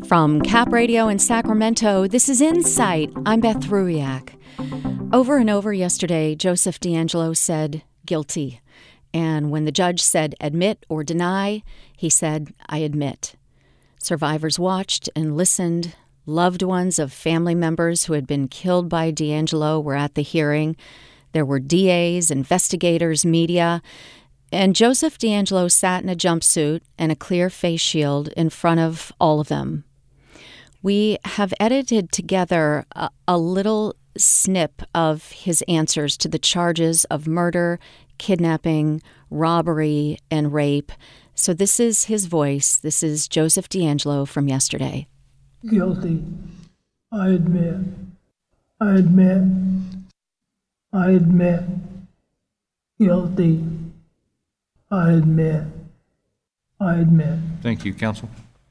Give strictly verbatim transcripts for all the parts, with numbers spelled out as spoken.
From Cap Radio in Sacramento, this is Insight. I'm Beth Ruiak. Over and over yesterday, Joseph DeAngelo said guilty. And when the judge said admit or deny, he said, I admit. Survivors watched and listened. Loved ones of family members who had been killed by DeAngelo were at the hearing. There were D As, investigators, media. And Joseph DeAngelo sat in a jumpsuit and a clear face shield in front of all of them. We have edited together a, a little snip of his answers to the charges of murder, kidnapping, robbery, and rape. So this is his voice. This is Joseph DeAngelo from yesterday. Guilty. I admit. I admit. I admit. Guilty. I admit. I admit. Thank you, counsel.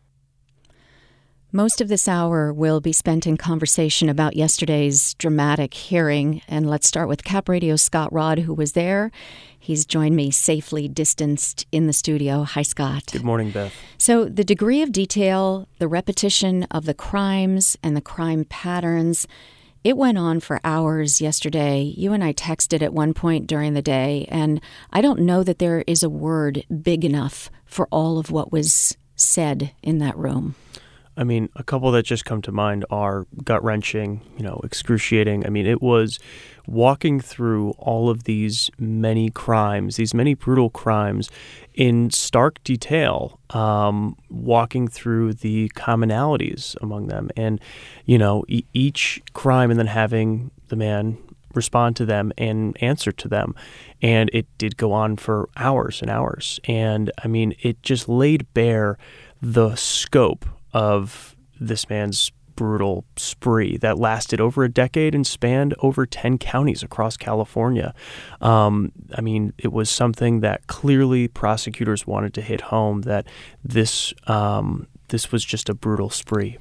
Most of this hour will be spent in conversation about yesterday's dramatic hearing. And let's start with Cap Radio's Scott Rodd, who was there. He's joined me safely distanced in the studio. Hi, Scott. Good morning, Beth. So the degree of detail, the repetition of the crimes and the crime patterns, it went on for hours yesterday. You and I texted at one point during the day, and I don't know that there is a word big enough for all of what was said in that room. I mean, a couple that just come to mind are gut-wrenching, you know, excruciating. I mean, it was walking through all of these many crimes, these many brutal crimes in stark detail, um, walking through the commonalities among them. And, you know, e- each crime and then having the man respond to them and answer to them. And it did go on for hours and hours. And, I mean, it just laid bare the scope of this man's brutal spree that lasted over a decade and spanned over ten counties across California. Um, I mean, it was something that clearly prosecutors wanted to hit home, that this um, this was just a brutal spree.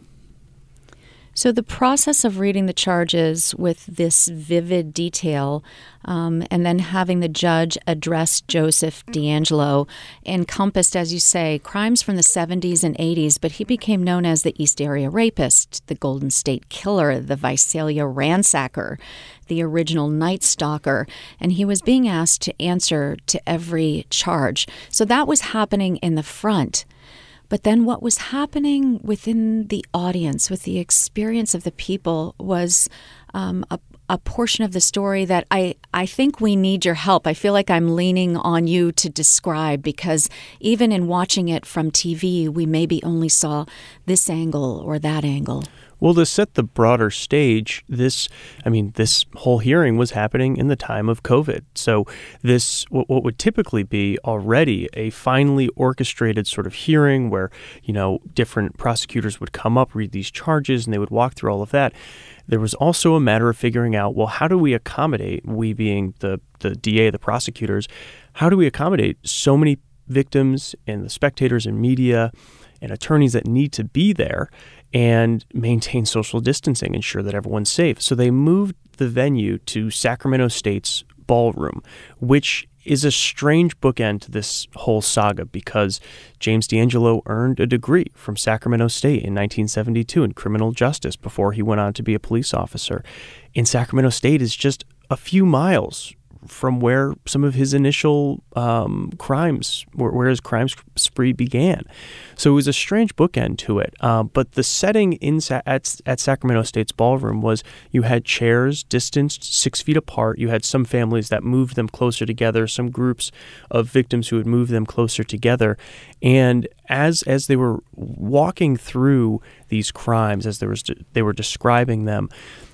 So the process of reading the charges with this vivid detail um, and then having the judge address Joseph DeAngelo encompassed, as you say, crimes from the seventies and eighties, but he became known as the East Area Rapist, the Golden State Killer, the Visalia Ransacker, the original Night Stalker, and he was being asked to answer to every charge. So that was happening in the front. But then what was happening within the audience, with the experience of the people, was um, a, a portion of the story that I, I think we need your help. I feel like I'm leaning on you to describe, because even in watching it from T V, we maybe only saw this angle or that angle. Well, to set the broader stage, this, I mean, this whole hearing was happening in the time of COVID. So this, what, what would typically be already a finely orchestrated sort of hearing where, you know, different prosecutors would come up, read these charges, and they would walk through all of that. There was also a matter of figuring out, well, how do we accommodate, we being the, the D A, the prosecutors, how do we accommodate so many victims and the spectators and media and attorneys that need to be there and maintain social distancing, ensure that everyone's safe. So they moved the venue to Sacramento State's ballroom, which is a strange bookend to this whole saga, because James DeAngelo earned a degree from Sacramento State in nineteen seventy-two in criminal justice before he went on to be a police officer. And Sacramento State is just a few miles from where some of his initial um, crimes, where, where his crime spree began. So it was a strange bookend to it. Uh, but the setting in Sa- at, at Sacramento State's ballroom was you had chairs distanced six feet apart. You had some families that moved them closer together, some groups of victims who would move them closer together. And as as they were walking through these crimes, as they were, they were describing them,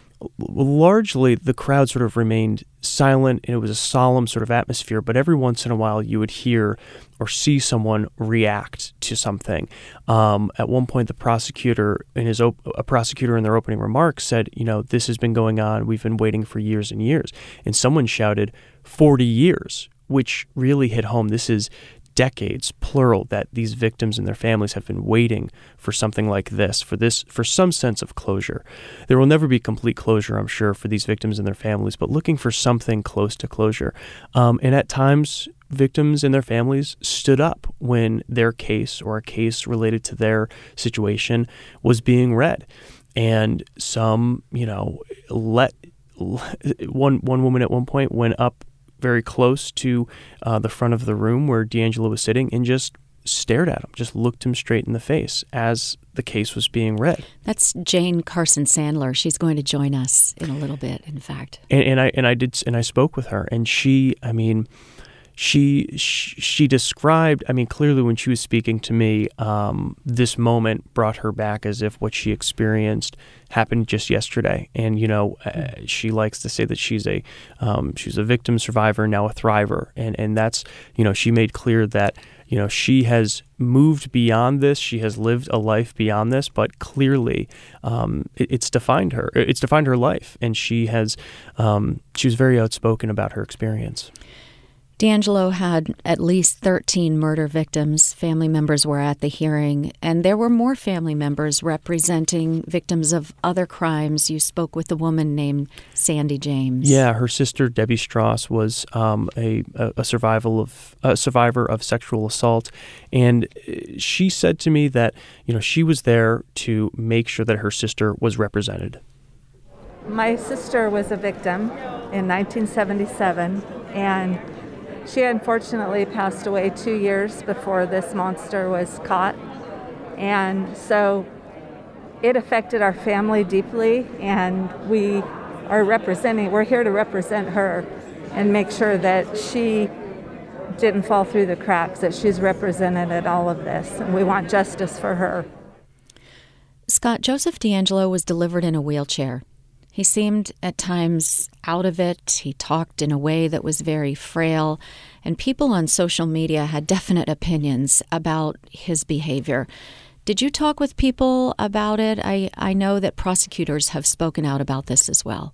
largely the crowd sort of remained silent, and it was a solemn sort of atmosphere, but every once in a while you would hear or see someone react to something. Um, at one point, the prosecutor in his op- a prosecutor in their opening remarks said, you know, this has been going on, we've been waiting for years and years. And someone shouted, forty years, which really hit home. This is decades, plural, that these victims and their families have been waiting for something like this, for this, for some sense of closure. There will never be complete closure, I'm sure, for these victims and their families, but looking for something close to closure. Um, and at times, victims and their families stood up when their case or a case related to their situation was being read. And some, you know, let one one woman at one point went up very close to uh, the front of the room where DeAngelo was sitting and just stared at him, just looked him straight in the face as the case was being read. That's Jane Carson Sandler. She's going to join us in a little bit, in fact. And, and I and I did and I spoke with her, and she, I mean, she she, she described, I mean, clearly when she was speaking to me, um, this moment brought her back as if what she experienced happened just yesterday. And you know, uh, she likes to say that she's a um, she's a victim survivor, now a thriver, and and that's, you know, she made clear that, you know, she has moved beyond this. She has lived a life beyond this, but clearly um, it, it's defined her. It's defined her life, and she has. Um, she was very outspoken about her experience. DeAngelo had at least thirteen murder victims. Family members were at the hearing, and there were more family members representing victims of other crimes. You spoke with a woman named Sandy James. Yeah, her sister Debbie Strauss was um, a, a survival of a survivor of sexual assault, and she said to me that, you know, she was there to make sure that her sister was represented. My sister was a victim in nineteen seventy-seven, and she unfortunately passed away two years before this monster was caught. And so it affected our family deeply, and we are representing, we're here to represent her and make sure that she didn't fall through the cracks, that she's represented at all of this, and we want justice for her. Scott, Joseph DeAngelo was delivered in a wheelchair. He seemed at times out of it. He talked in a way that was very frail, and people on social media had definite opinions about his behavior. Did you talk with people about it? I, I know that prosecutors have spoken out about this as well.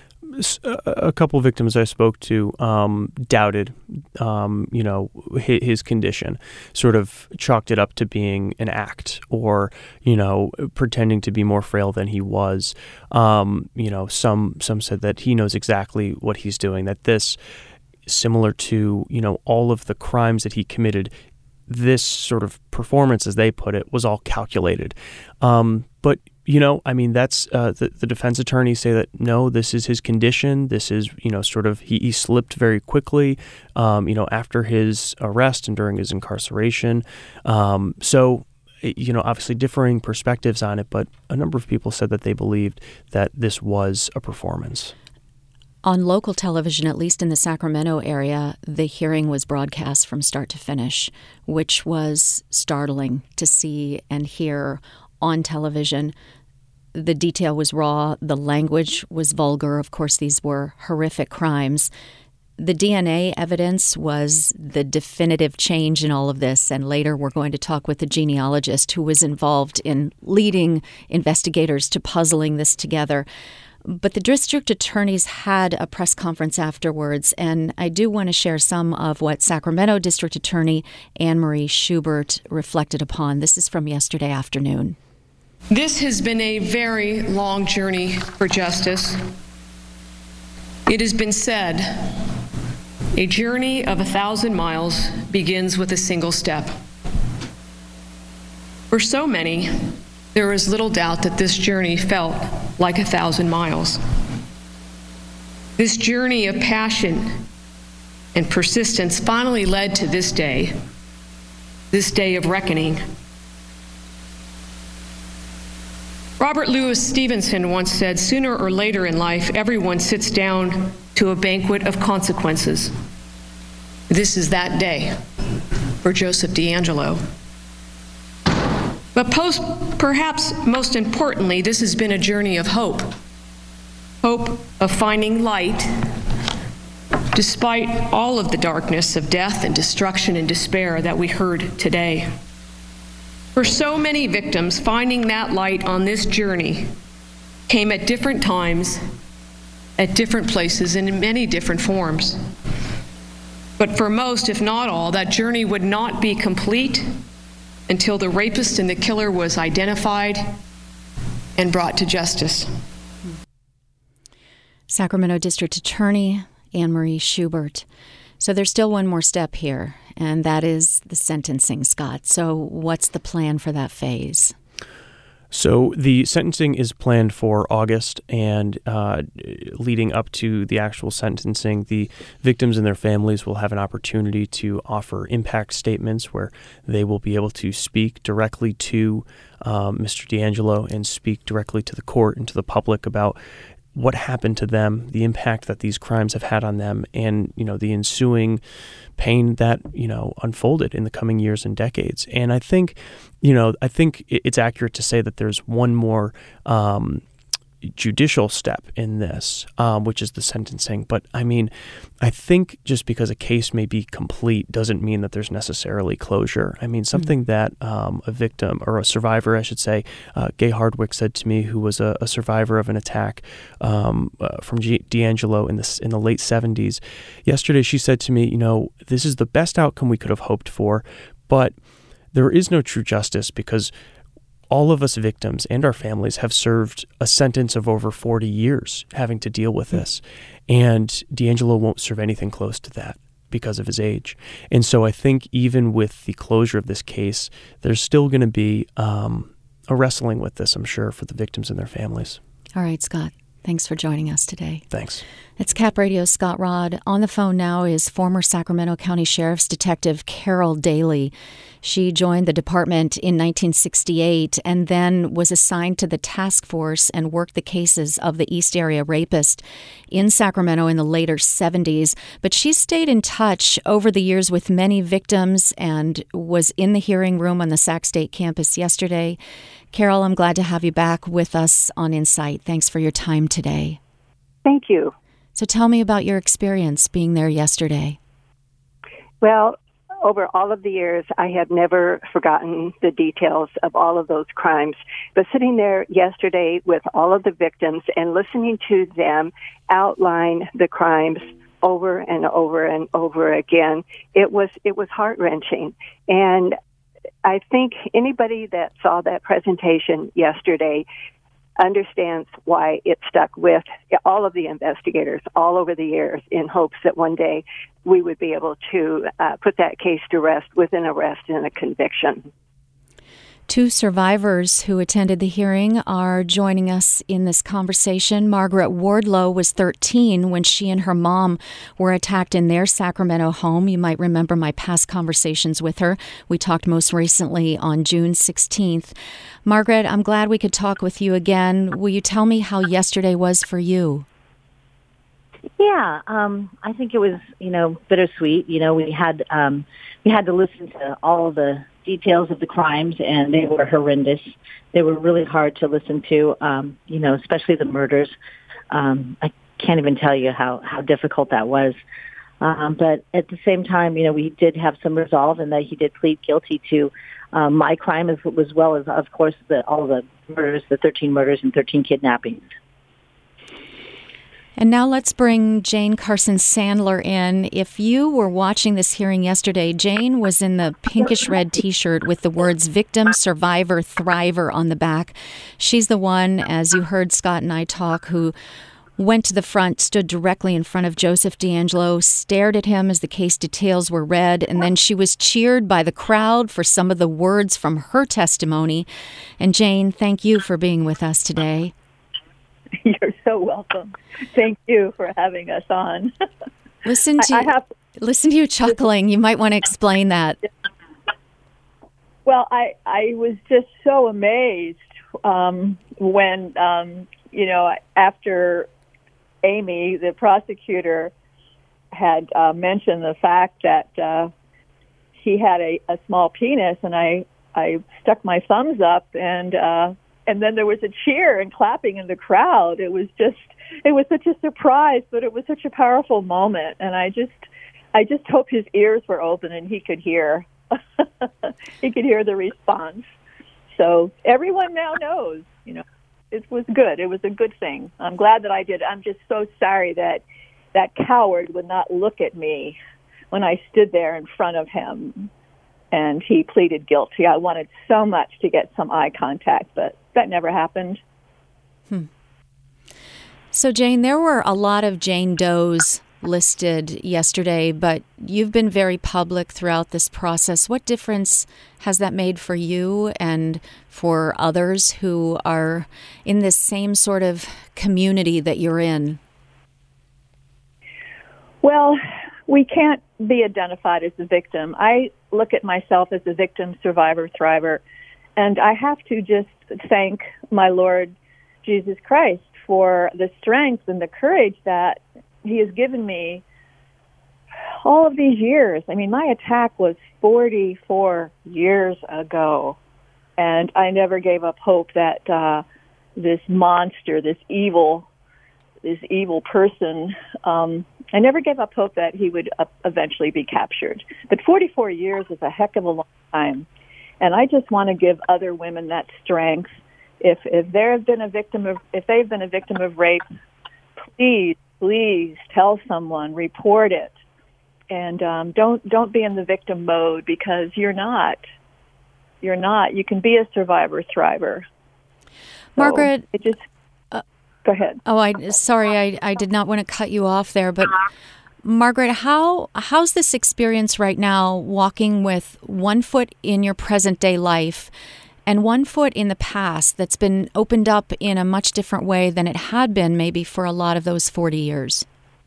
A couple of victims I spoke to um, doubted, um, you know, his, his condition, sort of chalked it up to being an act, or, you know, pretending to be more frail than he was. Um, you know, some some said that he knows exactly what he's doing, that this, similar to, you know, all of the crimes that he committed, this sort of performance, as they put it, was all calculated. Um, but You know, I mean, that's uh, the, the defense attorneys say that, no, this is his condition. This is, you know, sort of, he, he slipped very quickly, um, you know, after his arrest and during his incarceration. Um, so, you know, obviously differing perspectives on it, but a number of people said that they believed that this was a performance. On local television, at least in the Sacramento area, the hearing was broadcast from start to finish, which was startling to see and hear on television. The detail was raw. The language was vulgar. Of course, these were horrific crimes. The D N A evidence was the definitive change in all of this, and later we're going to talk with the genealogist who was involved in leading investigators to puzzling this together. But the district attorneys had a press conference afterwards, and I do want to share some of what Sacramento District Attorney Anne Marie Schubert reflected upon. This is from yesterday afternoon. This has been a very long journey for justice. It has been said, a journey of a thousand miles begins with a single step. For so many, there is little doubt that this journey felt like a thousand miles. This journey of passion and persistence finally led to this day, this day of reckoning. Robert Louis Stevenson once said, sooner or later in life, everyone sits down to a banquet of consequences. This is that day for Joseph DeAngelo. But post, perhaps most importantly, this has been a journey of hope. Hope of finding light despite all of the darkness of death and destruction and despair that we heard today. For so many victims, finding that light on this journey came at different times, at different places, and in many different forms. But for most, if not all, that journey would not be complete until the rapist and the killer was identified and brought to justice. Sacramento District Attorney Anne Marie Schubert. So there's still one more step here, and that is the sentencing, Scott. So what's the plan for that phase? So the sentencing is planned for August, and uh, leading up to the actual sentencing, the victims and their families will have an opportunity to offer impact statements where they will be able to speak directly to um, Mister DeAngelo and speak directly to the court and to the public about what happened to them, the impact that these crimes have had on them, and, you know, the ensuing pain that, you know, unfolded in the coming years and decades. And I think, you know, I think it's accurate to say that there's one more um, judicial step in this, um, which is the sentencing. But I mean, I think just because a case may be complete doesn't mean that there's necessarily closure. I mean, something mm-hmm. that um, a victim or a survivor, I should say, uh, Gay Hardwick said to me, who was a, a survivor of an attack um, uh, from G- DeAngelo in the in the late seventies. Yesterday, she said to me, you know, this is the best outcome we could have hoped for, but there is no true justice because all of us victims and our families have served a sentence of over forty years having to deal with this. And DeAngelo won't serve anything close to that because of his age. And so I think even with the closure of this case, there's still going to be um, a wrestling with this, I'm sure, for the victims and their families. All right, Scott. Thanks for joining us today. Thanks. It's Cap Radio's Scott Rodd. On the phone now is former Sacramento County Sheriff's Detective Carol Daly. She joined the department in nineteen sixty-eight and then was assigned to the task force and worked the cases of the East Area rapist in Sacramento in the later seventies. But she stayed in touch over the years with many victims and was in the hearing room on the Sac State campus yesterday. Carol, I'm glad to have you back with us on Insight. Thanks for your time today. Thank you. So tell me about your experience being there yesterday. Well, over all of the years, I have never forgotten the details of all of those crimes. But sitting there yesterday with all of the victims and listening to them outline the crimes over and over and over again, it was it was heart-wrenching. And I think anybody that saw that presentation yesterday understands why it stuck with all of the investigators all over the years in hopes that one day we would be able to uh, put that case to rest with an arrest and a conviction. Two survivors who attended the hearing are joining us in this conversation. Margaret Wardlow was thirteen when she and her mom were attacked in their Sacramento home. You might remember my past conversations with her. We talked most recently on June sixteenth. Margaret, I'm glad we could talk with you again. Will you tell me how yesterday was for you? Yeah, um, I think it was, you know, bittersweet. You know, we had um, we had to listen to all of the details of the crimes, and they were horrendous. They were really hard to listen to, um, you know, especially the murders. Um, I can't even tell you how, how difficult that was. Um, but at the same time, you know, we did have some resolve in that he did plead guilty to um, my crime as, as well as, of course, the, all the murders, the thirteen murders and thirteen kidnappings. And now let's bring Jane Carson Sandler in. If you were watching this hearing yesterday, Jane was in the pinkish red T-shirt with the words victim, survivor, thriver on the back. She's the one, as you heard Scott and I talk, who went to the front, stood directly in front of Joseph DeAngelo, stared at him as the case details were read, and then she was cheered by the crowd for some of the words from her testimony. And Jane, thank you for being with us today. You're so welcome. Thank you for having us on. Listen to I, I have, listen to you chuckling. You might want to explain that. Well, I, I was just so amazed um, when, um, you know, after Amy, the prosecutor, had uh, mentioned the fact that uh, he had a, a small penis, and I, I stuck my thumbs up, and uh, and then there was a cheer and clapping in the crowd. It was just, it was such a surprise, but it was such a powerful moment, and I just, I just hope his ears were open and he could hear, he could hear the response. So everyone now knows, you know, it was good. It was a good thing. I'm glad that I did. I'm just so sorry that that coward would not look at me when I stood there in front of him and he pleaded guilty. I wanted so much to get some eye contact, but that never happened. Hmm. So, Jane, there were a lot of Jane Does listed yesterday, but you've been very public throughout this process. What difference has that made for you and for others who are in this same sort of community that you're in? Well, we can't be identified as the victim. I look at myself as a victim, survivor, thriver, and I have to just thank my Lord Jesus Christ for the strength and the courage that he has given me all of these years. I mean, my attack was forty-four years ago, and I never gave up hope that uh, this monster, this evil, this evil person, um, I never gave up hope that he would uh, eventually be captured. But forty-four years is a heck of a long time, and I just want to give other women that strength. If if there have been a victim of if they've been a victim of rape, please please tell someone, report it, and um, don't don't be in the victim mode, because you're not. You're not. You can be a survivor, thriver. So Margaret, it just uh, go ahead. Oh, I sorry, I I did not want to cut you off there, but Margaret, how how's this experience right now, walking with one foot in your present day life and one foot in the past that's been opened up in a much different way than it had been maybe for a lot of those forty years?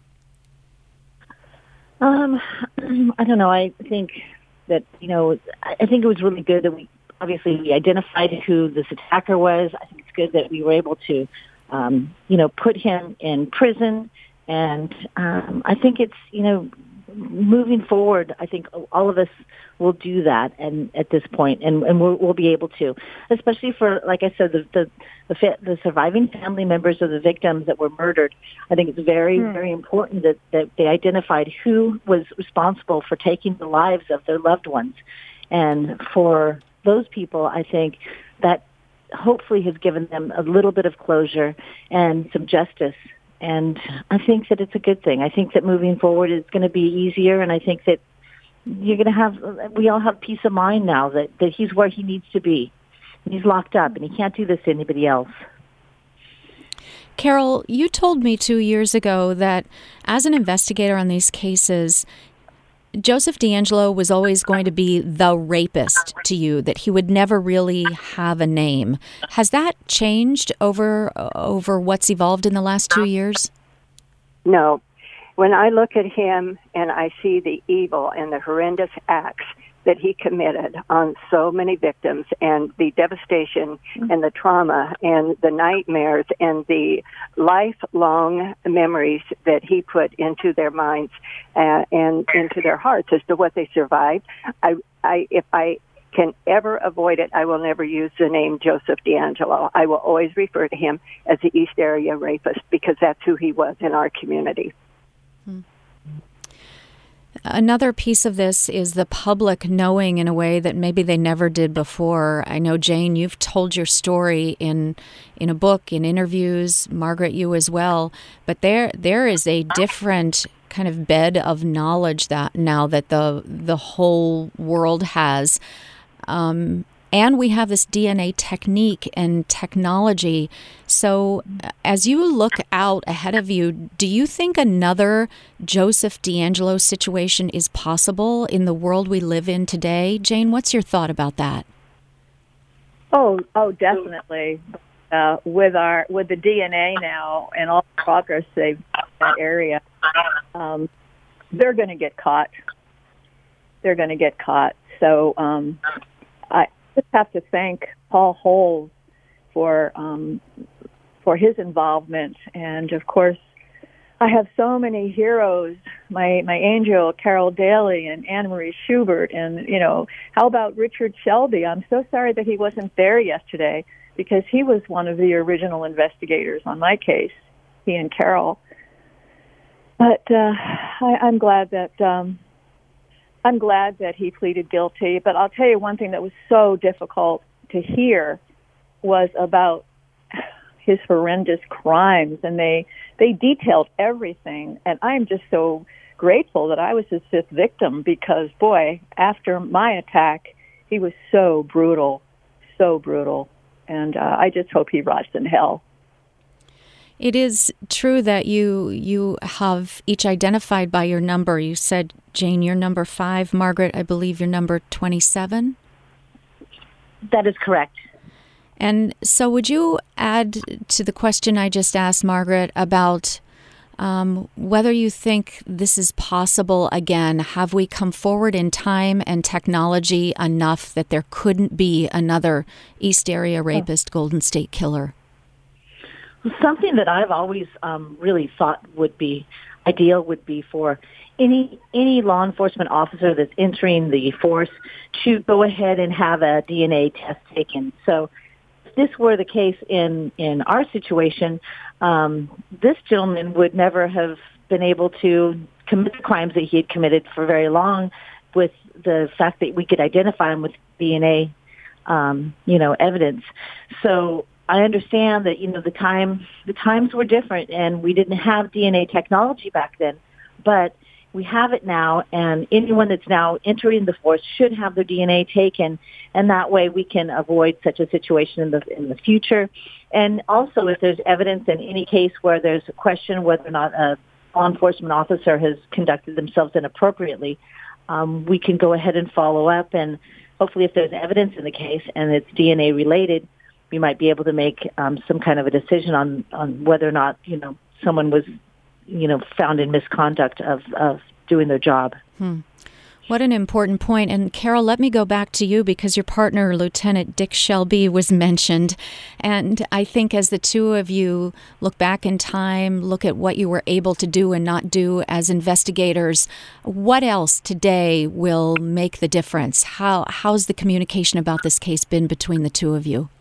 Um, I don't know. I think that, you know, I think it was really good that we, obviously, we identified who this attacker was. I think it's good that we were able to, um, you know, put him in prison. And um, I think it's, you know, moving forward, I think all of us will do that, and at this point, and, and we'll, we'll be able to, especially for, like I said, the the, the, fa- the surviving family members of the victims that were murdered. I think it's very, mm. very important that, that they identified who was responsible for taking the lives of their loved ones. And for those people, I think that hopefully has given them a little bit of closure and some justice. And I think that it's a good thing. I think that moving forward is going to be easier, and I think that you're going to have, we all have peace of mind now that, that he's where he needs to be. He's locked up, and he can't do this to anybody else. Carol, you told me two years ago that as an investigator on these cases, Joseph DeAngelo was always going to be the rapist to you, that he would never really have a name. Has that changed over over what's evolved in the last two years? No. When I look at him and I see the evil and the horrendous acts that he committed on so many victims, and the devastation and the trauma and the nightmares and the lifelong memories that he put into their minds uh, and into their hearts as to what they survived, I, I, if I can ever avoid it, I will never use the name Joseph DeAngelo. I will always refer to him as the East Area Rapist, because that's who he was in our community. Hmm. Another piece of this is the public knowing in a way that maybe they never did before. I know, Jane, you've told your story in in a book, in interviews, Margaret, you as well, but there there is a different kind of bed of knowledge that now that the the whole world has. Um, and we have this D N A technique and technology. So as you look out ahead of you, do you think another Joseph DeAngelo situation is possible in the world we live in today? Jane, what's your thought about that? Oh, oh, definitely. Uh, with our with the D N A now and all the progress they've made in that area, um, they're going to get caught. They're going to get caught. So um, I just have to thank Paul Holes for um, for his involvement, and of course, I have so many heroes. My my angel Carol Daly and Anne Marie Schubert, and you know, how about Richard Shelby? I'm so sorry that he wasn't there yesterday, because he was one of the original investigators on my case. He and Carol. But uh, I, I'm glad that. Um, I'm glad that he pleaded guilty, but I'll tell you one thing that was so difficult to hear was about his horrendous crimes, and they they detailed everything, and I'm just so grateful that I was his fifth victim, because, boy, after my attack, he was so brutal, so brutal, and uh, I just hope he rots in hell. It is true that you you have each identified by your number. You said, Jane, you're number five. Margaret, I believe you're number twenty-seven? That is correct. And so would you add to the question I just asked, Margaret, about um, whether you think this is possible again? Have we come forward in time and technology enough that there couldn't be another East Area Rapist, Golden State Killer? Something that I've always um, really thought would be ideal would be for any any law enforcement officer that's entering the force to go ahead and have a D N A test taken. So if this were the case in, in our situation, um, this gentleman would never have been able to commit the crimes that he had committed for very long, with the fact that we could identify him with D N A, um, you know, evidence. So I understand that, you know, the time, the times were different and we didn't have D N A technology back then, but we have it now, and anyone that's now entering the force should have their D N A taken, and that way we can avoid such a situation in the in the future. And also, if there's evidence in any case where there's a question whether or not a law enforcement officer has conducted themselves inappropriately, um, we can go ahead and follow up, and hopefully if there's evidence in the case and it's D N A related, we might be able to make um, some kind of a decision on, on whether or not, you know, someone was, you know, found in misconduct of, of doing their job. Hmm. What an important point. And Carol, let me go back to you because your partner, Lieutenant Dick Shelby, was mentioned. And I think as the two of you look back in time, look at what you were able to do and not do as investigators, what else today will make the difference? How how's the communication about this case been between the two of you?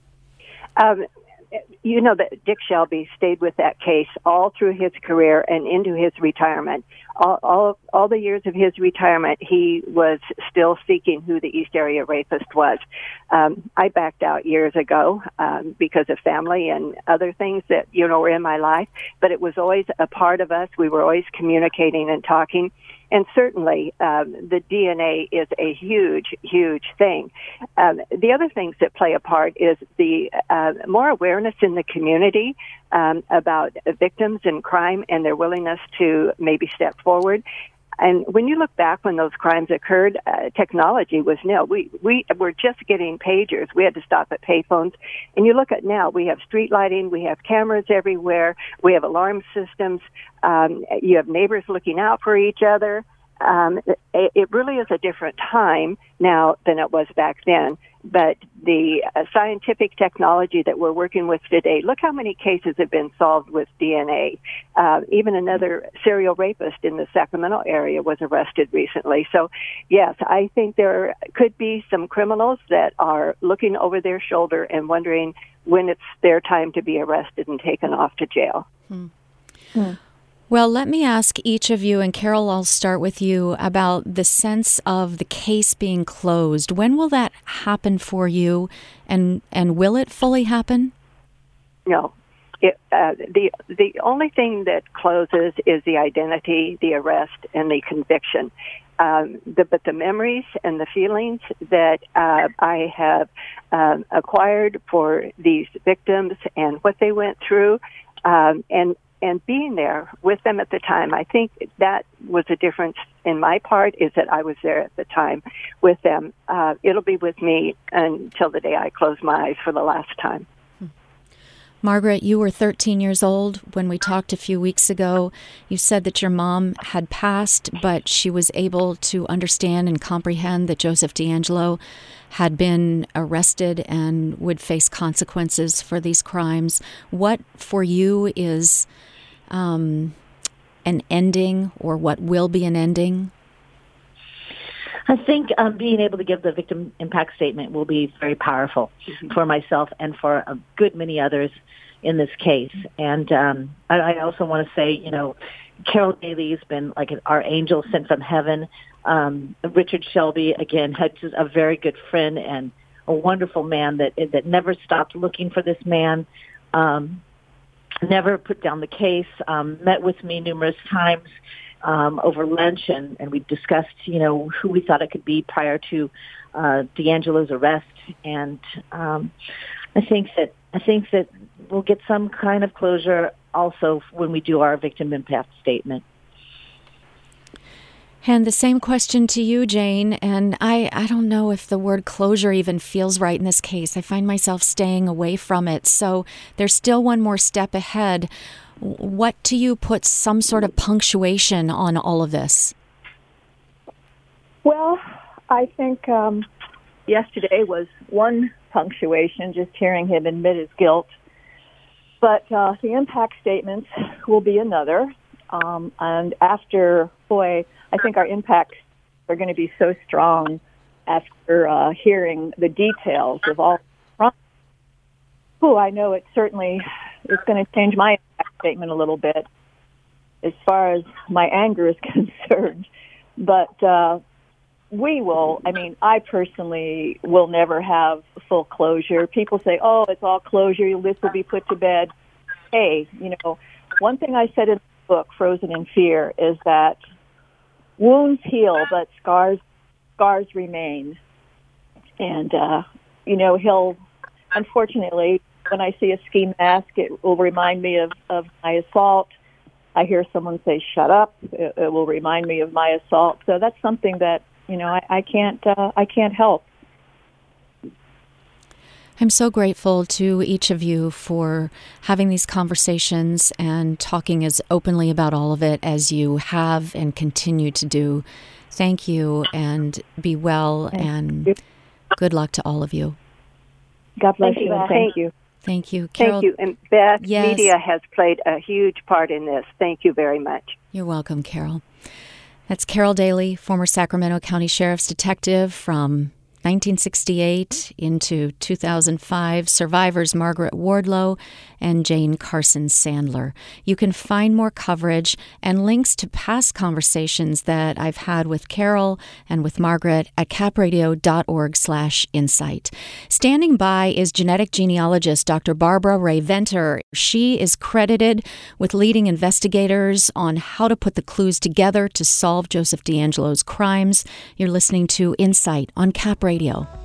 Um, you know that Dick Shelby stayed with that case all through his career and into his retirement. All, all, all the years of his retirement, he was still seeking who the East Area Rapist was. Um, I backed out years ago um, because of family and other things that, you know, were in my life, but it was always a part of us. We were always communicating and talking. And certainly, um, the D N A is a huge, huge thing. Um, the other things that play a part is the uh, more awareness in the community um, about victims and crime and their willingness to maybe step forward. And when you look back when those crimes occurred, uh, technology was nil. We we were just getting pagers. We had to stop at payphones. And you look at now, we have street lighting, we have cameras everywhere, we have alarm systems, um, you have neighbors looking out for each other. Um, it, it really is a different time now than it was back then. But the uh, scientific technology that we're working with today, look how many cases have been solved with D N A. Uh, even another serial rapist in the Sacramento area was arrested recently. So, yes, I think there could be some criminals that are looking over their shoulder and wondering when it's their time to be arrested and taken off to jail. Hmm. Hmm. Well, let me ask each of you, and Carol, I'll start with you, about the sense of the case being closed. When will that happen for you, and and will it fully happen? No. It, uh, the the only thing that closes is the identity, the arrest, and the conviction. Um, the, but the memories and the feelings that uh, I have um, acquired for these victims and what they went through, um, and And being there with them at the time, I think that was a difference in my part, is that I was there at the time with them. Uh, it'll be with me until the day I close my eyes for the last time. Hmm. Margaret, you were thirteen years old when we talked a few weeks ago. You said that your mom had passed, but she was able to understand and comprehend that Joseph DeAngelo had been arrested and would face consequences for these crimes. What for you is um, an ending, or what will be an ending? I think um, being able to give the victim impact statement will be very powerful mm-hmm. for myself and for a good many others in this case. And um, I, I also want to say, you know, Carol Daly has been like an, our angel sent from heaven. Um, Richard Shelby, again, had just a very good friend and a wonderful man that that never stopped looking for this man, um, never put down the case, um, met with me numerous times um, over lunch, and, and we discussed, you know, who we thought it could be prior to uh, DeAngelo's arrest. And um, I think that I think that we'll get some kind of closure also when we do our victim impact statement. And the same question to you, Jane. And I, I don't know if the word closure even feels right in this case. I find myself staying away from it. So there's still one more step ahead. What do you put some sort of punctuation on all of this? Well, I think um, yesterday was one punctuation, just hearing him admit his guilt. But uh, the impact statements will be another. Um, and after, boy, I think our impacts are going to be so strong after uh, hearing the details of all. Oh, I know it certainly is going to change my impact statement a little bit as far as my anger is concerned. But uh, we will, I mean, I personally will never have full closure. People say, oh, it's all closure, this will be put to bed. Hey, you know, one thing I said in the book, Frozen in Fear, is that wounds heal, but scars scars remain. And, uh, you know, he'll, unfortunately, when I see a ski mask, it will remind me of, of my assault. I hear someone say, shut up. It, it will remind me of my assault. So that's something that, you know, I, I can't uh, I can't help. I'm so grateful to each of you for having these conversations and talking as openly about all of it as you have and continue to do. Thank you, and be well, and good luck to all of you. God bless you, and thank you. Thank you, Carol. Thank you. And Beth, yes. Media has played a huge part in this. Thank you very much. You're welcome, Carol. That's Carol Daly, former Sacramento County Sheriff's Detective from nineteen sixty-eight into two thousand five, survivors Margaret Wardlow and Jane Carson Sandler. You can find more coverage and links to past conversations that I've had with Carol and with Margaret at capradio.org slash insight. Standing by is genetic genealogist Doctor Barbara Ray Venter. She is credited with leading investigators on how to put the clues together to solve Joseph DeAngelo's crimes. You're listening to Insight on Cap Radio.